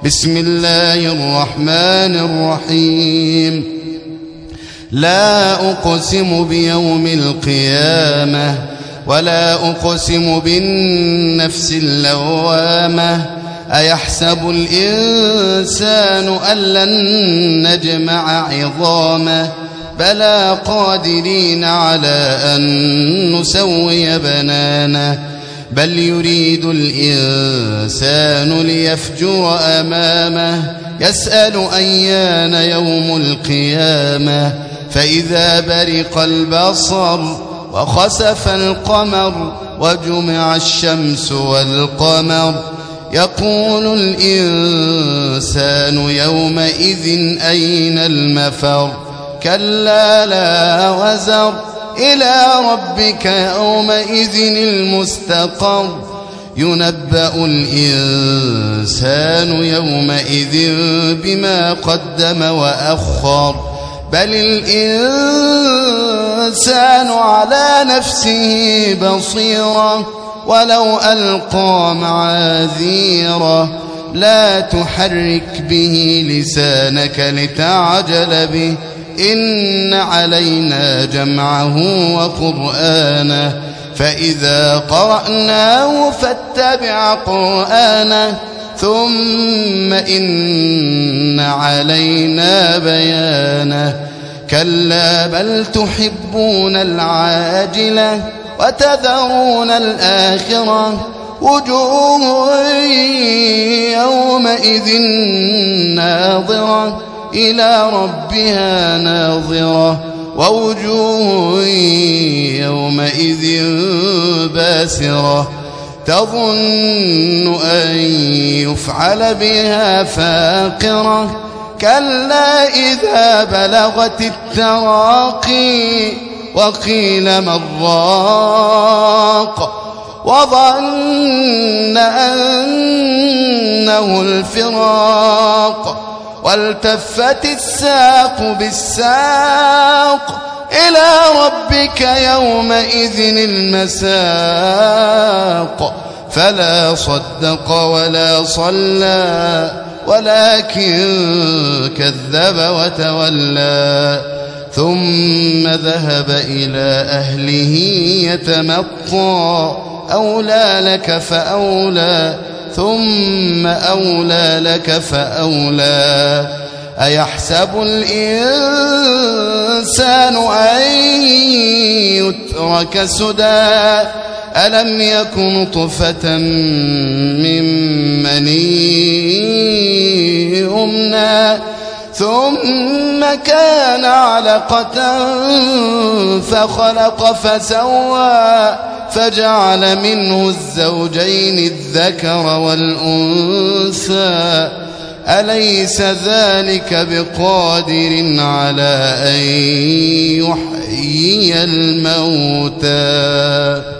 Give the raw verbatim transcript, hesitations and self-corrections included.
بسم الله الرحمن الرحيم لا أقسم بيوم القيامة ولا أقسم بالنفس اللوامة أيحسب الإنسان أن لن نجمع عظامه بلى قادرين على أن نسوي بنانه بل يريد الإنسان ليفجر أمامه يسأل أيان يوم القيامة فإذا برق البصر وخسف القمر وجمع الشمس والقمر يقول الإنسان يومئذ أين المفر كلا لا وزر إلى ربك يومئذ المستقر ينبأ الإنسان يومئذ بما قدم وأخر بل الإنسان على نفسه بصيرة ولو ألقى معاذيره لا تحرك به لسانك لتعجل به إن علينا جمعه وقرآنه فإذا قرأناه فاتبع قرآنه ثم إن علينا بيانه كلا بل تحبون العاجلة وتذرون الآخرة وجوه يومئذ ناظرة إلى ربها ناظرة ووجوه يومئذ باسرة تظن أن يفعل بها فاقرة كلا إذا بلغت التراقي وقيل من راق وظن أنه الفراق والتفت الساق بالساق إلى ربك يومئذ المساق فلا صدق ولا صلى ولكن كذب وتولى ثم ذهب إلى أهله يتمطى أولى لك فأولى ثم أولى لك فأولى أيحسب الإنسان أن يترك سدى ألم يكن طفة من مني يمنى ثم كان علقة فخلق فسوى فجعل منه الزوجين الذكر والأنثى أليس ذلك بقادر على أن يحيي الموتى